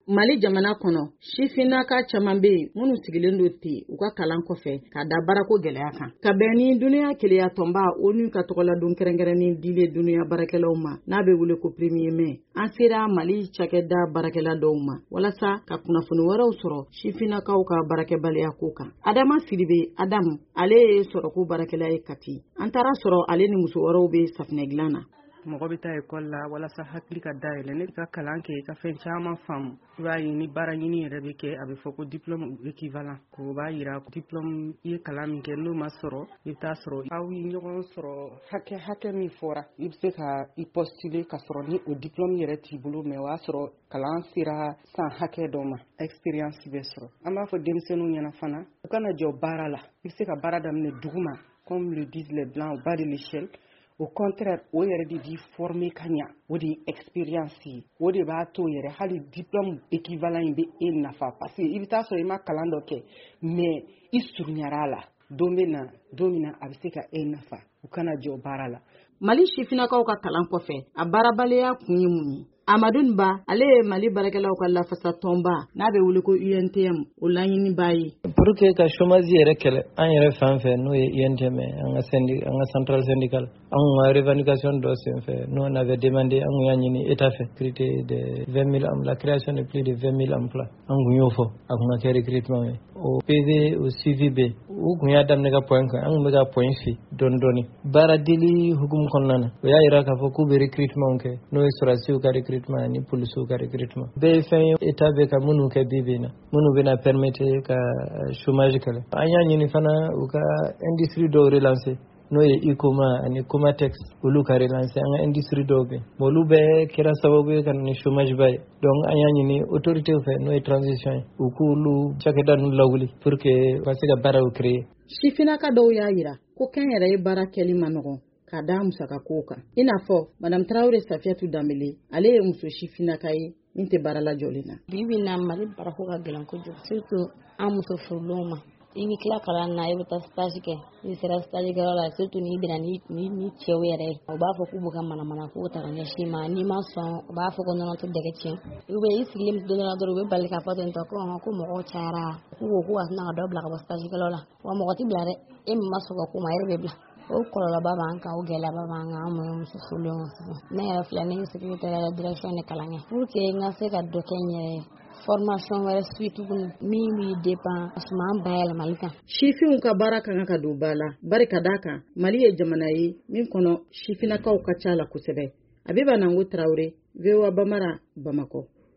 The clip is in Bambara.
Mali jamana kono sifinaka caman be munu sigilen do te u ka kalan kɔfɛ ka da barako gɛlɛya kan ka bɛn ni duniya keleya tɔnba onu ka tɔgɔladon kɛrɛnkɛrɛnnen dile duniya barakɛlaw ma n'a bɛ wele ko premier mai an sera Mali cakɛda barakɛla dɔw ma walasa ka kunnafoni wɛrɛw sɔrɔ sifinakaw ka barakɛbaliya ko kan. Adama Sidibe Adam ale ye sɔrɔko barakɛla ye Kati. An taara sɔrɔ ale ni muso wɛrɛw be safinɛ dilan na. Mɔgɔ bɛ taa école la walasa hakili ka dayɛlɛ ne ka kalan kɛ ka fɛn caman faamu i b'a ye ni baara ɲini yɛrɛ bɛ kɛ a bɛ fɔ ko diplôme équivalent ko b'a yira diplôme i ye kalan min kɛ n'o ma sɔrɔ i bɛ taa sɔrɔ aw ye ɲɔgɔn sɔrɔ hakɛ min fɔra i bɛ se ka i postuler ka sɔrɔ ni o diplôme yɛrɛ t'i bolo mais o y'a sɔrɔ kalan sera san hakɛ dɔ ma expérience bɛ sɔrɔ an b'a fɔ denmisɛnninw ɲɛna fana u kana jɔ baara la i bɛ se ka baara daminɛ duguma comme le disent les blancs au bas de l'échelle. Au contraire, o yɛrɛ de b'i former ka ɲa o de ye expérience ye o de b'a to yɛrɛ hali diplôme équivalent in bɛ e nafa parce que i bɛ taa sɔrɔ i ma kalan dɔ kɛ mais i surunyara a la don min na a bɛ se ka e nafa u kana jɔ baara la. Mali sifinakaw ka kalan kɔfɛ a baarabaliya kun ye mun ye? Amadou Ba ale ye Mali barakɛlaw ka lafasa tɔnba n'a bɛ wele ko UNTM o laɲini b'a ye. Pour que ka chômage yɛrɛ kɛlɛ an yɛrɛ fan fɛ n'o ye UNTM an ka centrale syndicale an ka revendication dɔ sen fɛ nous on avait demandé an y'a ɲini état fɛ créer de 20 000 emplois, la création de plus de 20 000 emplois an kun y'o fɔ a kun ka kɛ recrutement ye o PV o CVB u kun y'a daminɛ ka point kan an kun bɛ ka point fi dɔɔni baara dili hukumu kɔnɔna na o y'a yira k'a fɔ k'u bɛ recrutement kɛ n'o ye sɔrɔdasiw ka recrutement ni policiers ka recrutement bɛɛ ye fɛn ye état bɛ ka minnu kɛ bi na minnu bɛna permettre ka chômage kɛlɛ an y'a ɲini fana u ka industrie dɔw relancer n'o ye ICOMA ani Comatex olu ka relancer an ka industrie dɔw bɛ olu bɛɛ kɛra sababu ye ka ni chômage ba ye donc an y'a ɲini autorités fɛ n'o ye transition ye u k'olu cakɛda ninnu lawuli pour que ka se ka baaraw créer. Sifinaka dɔw y'a yira ko kɛn yɛrɛ ye baara kɛli ma nɔgɔn ka da musaka ko kan i n'a fɔ Madame Traoré Safiatou Dambele ale ye muso sifinaka ye min tɛ baara la jɔlen na. Bibi na Mali barako ka gɛlɛn kojugu surtout an muso furulenw ma i bɛ tila kalan na i bɛ taa stage kɛ i sera stage kɛyɔrɔ la surtout n'i bɛna ni cɛw yɛrɛ ye u b'a fɔ k'u bɛ ka manamana ko ta ka ɲɛsin ma n'i ma sɔn u b'a fɔ ko nɔnɔ tɛ dɛgɛ tiɲɛ i sigilen don dɔ dɔrɔn u bɛ bali ka fɔ ten tɔ ko mɔgɔw cayara k'u ko a tɛna ka dɔ bila ka bɔ stage kɛyɔrɔ la wa mɔgɔ tɛ bila dɛ e min ma sɔn ka ko ma e bɛ bila o kɔlɔlɔba b'an kan o gɛlɛyaba b'an kan an minnu muso furulenw sisan ne yɛrɛ filɛ ne ye secrétaire de direction de kalan kɛ pour que n ka se ka dɔ kɛ n yɛrɛ ye formation wɛrɛ suit tuguni min b'i dépend suman bayɛlɛmali kan. Sifinw ka baara kan ka don ba la bari ka d'a kan Mali ye jamana ye min kɔnɔ sifinakaw ka ca la kosɛbɛ. Abiba Nango Traoré, VOA Bamara, Bamako.